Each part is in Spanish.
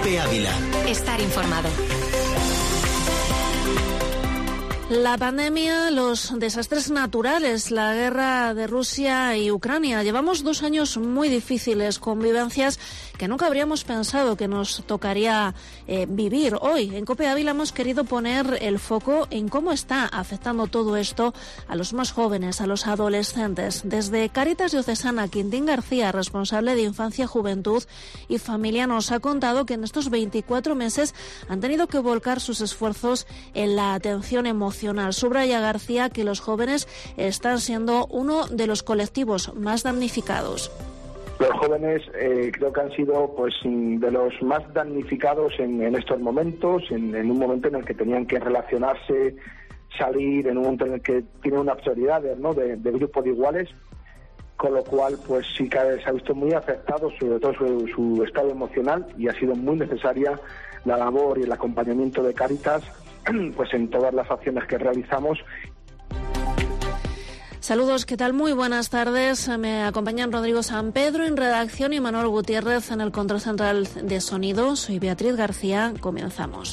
COPE Ávila. Estar informado. La pandemia, los desastres naturales, la guerra de Rusia y Ucrania. Llevamos 2 años muy difíciles, con vivencias que nunca habríamos pensado que nos tocaría vivir. Hoy, en COPE Ávila, hemos querido poner el foco en cómo está afectando todo esto a los más jóvenes, a los adolescentes. Desde Cáritas Diocesana, Quintín García, responsable de Infancia, Juventud y Familia, nos ha contado que en estos 24 meses han tenido que volcar sus esfuerzos en la atención emocional. Subraya García que los jóvenes están siendo uno de los colectivos más damnificados. Los jóvenes creo que han sido de los más damnificados en estos momentos, en un momento en el que tenían que relacionarse, salir, en un momento en el que tienen unas prioridades, ¿no?, de grupo de iguales, con lo cual sí que se ha visto muy afectado, sobre todo su estado emocional, y ha sido muy necesaria la labor y el acompañamiento de Cáritas en todas las acciones que realizamos. Saludos, ¿qué tal? Muy buenas tardes. Me acompañan Rodrigo San Pedro en redacción y Manuel Gutiérrez en el control central de sonido. Soy Beatriz García. Comenzamos.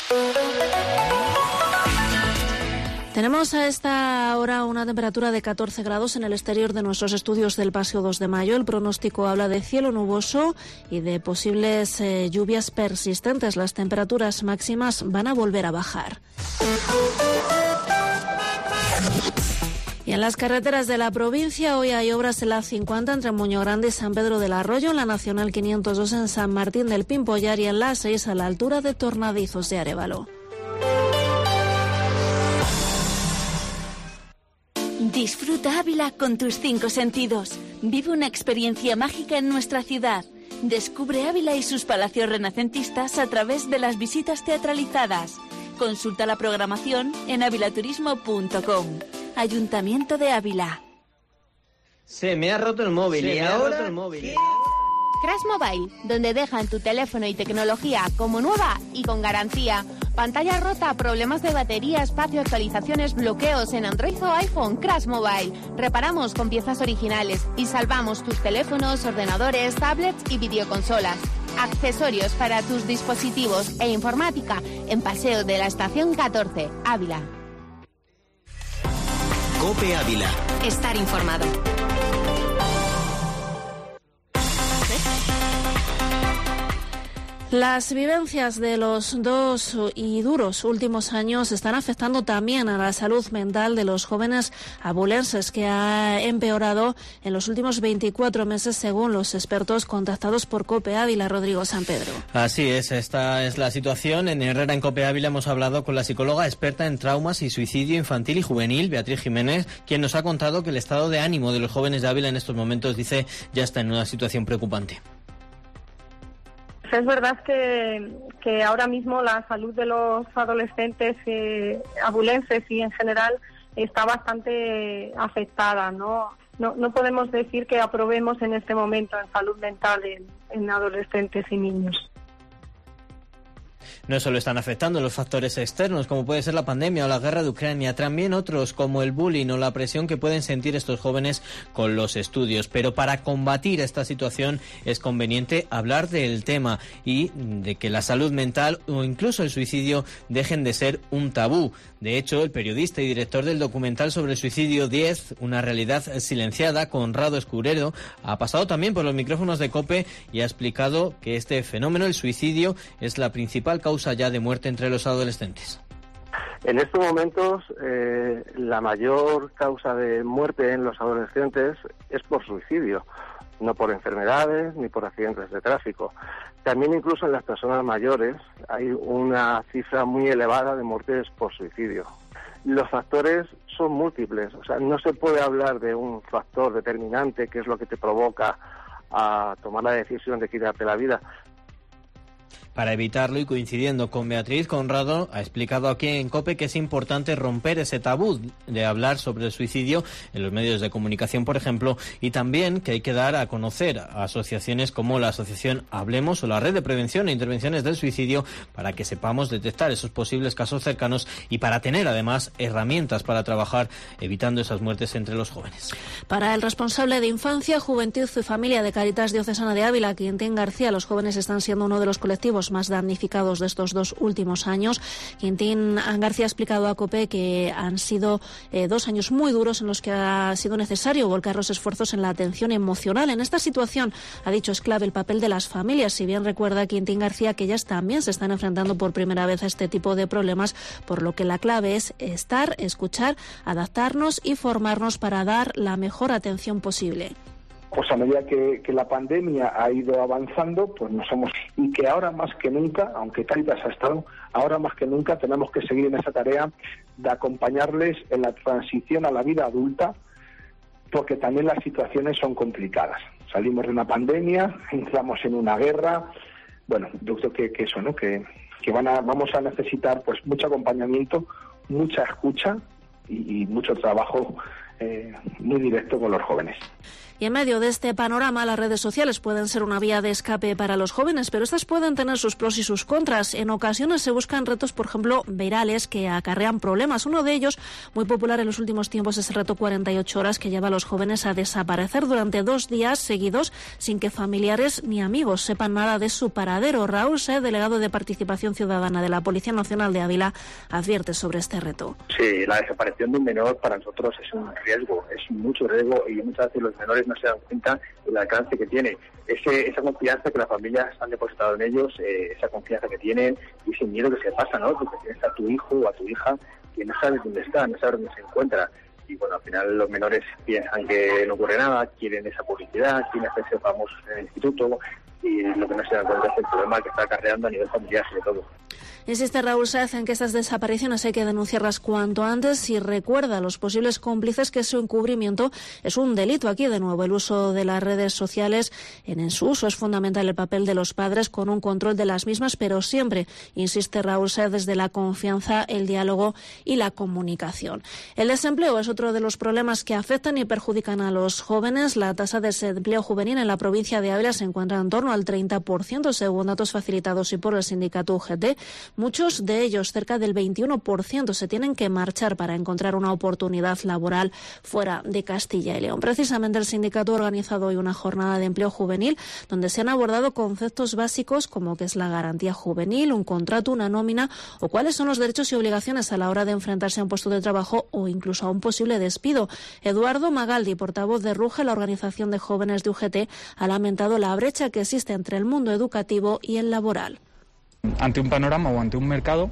Tenemos a esta hora una temperatura de 14 grados en el exterior de nuestros estudios del Paseo 2 de Mayo. El pronóstico habla de cielo nuboso y de posibles lluvias persistentes. Las temperaturas máximas van a volver a bajar. Y en las carreteras de la provincia hoy hay obras en la 50 entre Muñogrande y San Pedro del Arroyo, en la Nacional 502 en San Martín del Pimpollar y en la 6 a la altura de Tornadizos de Arévalo. Disfruta Ávila con tus 5 sentidos. Vive una experiencia mágica en nuestra ciudad. Descubre Ávila y sus palacios renacentistas a través de las visitas teatralizadas. Consulta la programación en avilaturismo.com. Ayuntamiento de Ávila. Se me ha roto el móvil y ahora... Crash Mobile, donde dejan tu teléfono y tecnología como nueva y con garantía. Pantalla rota, problemas de batería, espacio, actualizaciones, bloqueos en Android o iPhone. Crash Mobile. Reparamos con piezas originales y salvamos tus teléfonos, ordenadores, tablets y videoconsolas. Accesorios para tus dispositivos e informática en Paseo de la Estación 14, Ávila. COPE Ávila. Estar informado. Las vivencias de los 2 y duros últimos años están afectando también a la salud mental de los jóvenes abulenses, que ha empeorado en los últimos 24 meses, según los expertos contactados por COPE Ávila. Rodrigo San Pedro. Así es, esta es la situación. En Herrera, en COPE Ávila, hemos hablado con la psicóloga experta en traumas y suicidio infantil y juvenil, Beatriz Jiménez, quien nos ha contado que el estado de ánimo de los jóvenes de Ávila en estos momentos, dice, ya está en una situación preocupante. Es verdad que ahora mismo la salud de los adolescentes abulenses y en general está bastante afectada, ¿no? No podemos decir que aprobemos en este momento en salud mental en adolescentes y niños. No solo están afectando los factores externos, como puede ser la pandemia o la guerra de Ucrania, también otros como el bullying o la presión que pueden sentir estos jóvenes con los estudios. Pero para combatir esta situación es conveniente hablar del tema y de que la salud mental o incluso el suicidio dejen de ser un tabú. De hecho, el periodista y director del documental sobre el suicidio 10, una realidad silenciada, Conrado Escudero, ha pasado también por los micrófonos de COPE y ha explicado que este fenómeno, el suicidio, es la principal causa ya de muerte entre los adolescentes. En estos momentos, la mayor causa de muerte en los adolescentes es por suicidio, no por enfermedades ni por accidentes de tráfico. También incluso en las personas mayores hay una cifra muy elevada de muertes por suicidio. Los factores son múltiples, o sea, no se puede hablar de un factor determinante que es lo que te provoca a tomar la decisión de quitarte la vida. Para evitarlo, y coincidiendo con Beatriz, Conrado ha explicado aquí en COPE que es importante romper ese tabú de hablar sobre el suicidio en los medios de comunicación, por ejemplo, y también que hay que dar a conocer a asociaciones como la asociación Hablemos o la Red de Prevención e Intervenciones del Suicidio para que sepamos detectar esos posibles casos cercanos y para tener además herramientas para trabajar evitando esas muertes entre los jóvenes. Para el responsable de Infancia, Juventud y Familia de Cáritas Diocesana de Ávila, Quintín García, los jóvenes están siendo uno de los colectivos los más damnificados de estos 2 últimos años. Quintín García ha explicado a COPE que han sido 2 años muy duros en los que ha sido necesario volcar los esfuerzos en la atención emocional. En esta situación, ha dicho, es clave el papel de las familias. Si bien recuerda Quintín García que ellas también se están enfrentando por primera vez a este tipo de problemas, por lo que la clave es estar, escuchar, adaptarnos y formarnos para dar la mejor atención posible. Pues a medida que la pandemia ha ido avanzando, pues y que ahora más que nunca, aunque Cáritas ha estado, ahora más que nunca tenemos que seguir en esa tarea de acompañarles en la transición a la vida adulta, porque también las situaciones son complicadas. Salimos de una pandemia, entramos en una guerra. Bueno, yo creo que eso, ¿no? Que vamos a necesitar pues mucho acompañamiento, mucha escucha y mucho trabajo muy directo con los jóvenes. Y en medio de este panorama, las redes sociales pueden ser una vía de escape para los jóvenes, pero estas pueden tener sus pros y sus contras. En ocasiones se buscan retos, por ejemplo, virales, que acarrean problemas. Uno de ellos, muy popular en los últimos tiempos, es el reto 48 horas, que lleva a los jóvenes a desaparecer durante 2 días seguidos sin que familiares ni amigos sepan nada de su paradero. Raúl Saez, delegado de Participación Ciudadana de la Policía Nacional de Ávila, advierte sobre este reto. Sí, la desaparición de un menor para nosotros es un riesgo, es mucho riesgo, y muchas veces los menores no se dan cuenta del alcance que tiene. Esa confianza que las familias han depositado en ellos, esa confianza que tienen y ese miedo que se pasa, ¿no? Porque tienes a tu hijo o a tu hija que no sabes dónde está, no sabes dónde se encuentra. Y bueno, al final los menores piensan que no ocurre nada, quieren esa publicidad, quieren hacerse famosos en el instituto, y lo que no se dan cuenta es el problema que está acarreando a nivel familiar sobre todo. Insiste Raúl Saez en que estas desapariciones hay que denunciarlas cuanto antes y recuerda a los posibles cómplices que su encubrimiento es un delito. Aquí, de nuevo, el uso de las redes sociales, en su uso es fundamental el papel de los padres con un control de las mismas, pero siempre, insiste Raúl Saez, desde la confianza, el diálogo y la comunicación. El desempleo es otro de los problemas que afectan y perjudican a los jóvenes. La tasa de desempleo juvenil en la provincia de Ávila se encuentra en torno al 30%, según datos facilitados y por el sindicato UGT. Muchos de ellos, cerca del 21%, se tienen que marchar para encontrar una oportunidad laboral fuera de Castilla y León. Precisamente el sindicato ha organizado hoy una jornada de empleo juvenil donde se han abordado conceptos básicos como qué es la garantía juvenil, un contrato, una nómina o cuáles son los derechos y obligaciones a la hora de enfrentarse a un puesto de trabajo o incluso a un posible despido. Eduardo Magaldi, portavoz de RUGE, la organización de jóvenes de UGT, ha lamentado la brecha que existe entre el mundo educativo y el laboral. Ante un panorama o ante un mercado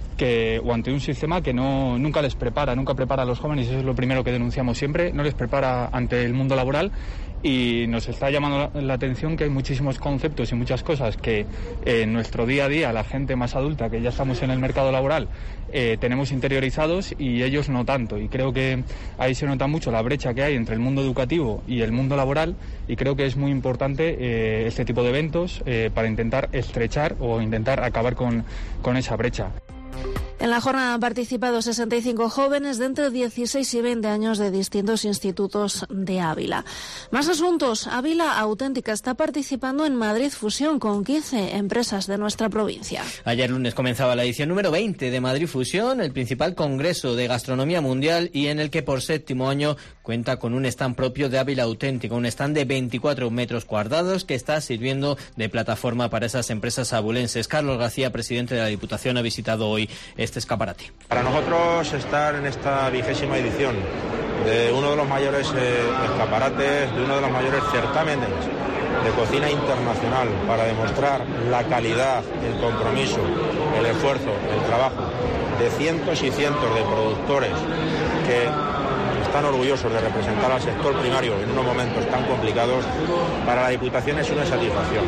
o ante un sistema que nunca prepara a los jóvenes, y eso es lo primero que denunciamos siempre, no les prepara ante el mundo laboral, y nos está llamando la atención que hay muchísimos conceptos y muchas cosas que en nuestro día a día, la gente más adulta que ya estamos en el mercado laboral, tenemos interiorizados y ellos no tanto, y creo que ahí se nota mucho la brecha que hay entre el mundo educativo y el mundo laboral, y creo que es muy importante este tipo de eventos para intentar estrechar o intentar acabar con esa brecha. En la jornada han participado 65 jóvenes de entre 16 y 20 años de distintos institutos de Ávila. Más asuntos. Ávila Auténtica está participando en Madrid Fusión con 15 empresas de nuestra provincia. Ayer lunes comenzaba la edición número 20 de Madrid Fusión, el principal congreso de gastronomía mundial, y en el que por 7º año cuenta con un stand propio de Ávila Auténtica, un stand de 24 metros cuadrados que está sirviendo de plataforma para esas empresas abulenses. Carlos García, presidente de la Diputación, ha visitado hoy este escaparate. Para nosotros estar en esta 20ª edición de uno de los mayores escaparates, de uno de los mayores certámenes de cocina internacional, para demostrar la calidad, el compromiso, el esfuerzo, el trabajo de cientos y cientos de productores que están orgullosos de representar al sector primario en unos momentos tan complicados, para la Diputación es una satisfacción.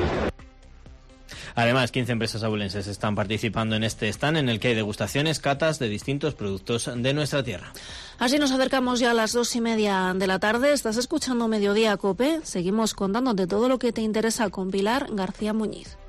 Además, 15 empresas abulenses están participando en este stand, en el que hay degustaciones, catas de distintos productos de nuestra tierra. Así nos acercamos ya a las 2:30 de la tarde. Estás escuchando Mediodía COPE. Seguimos contándote todo lo que te interesa con Pilar García Muñiz.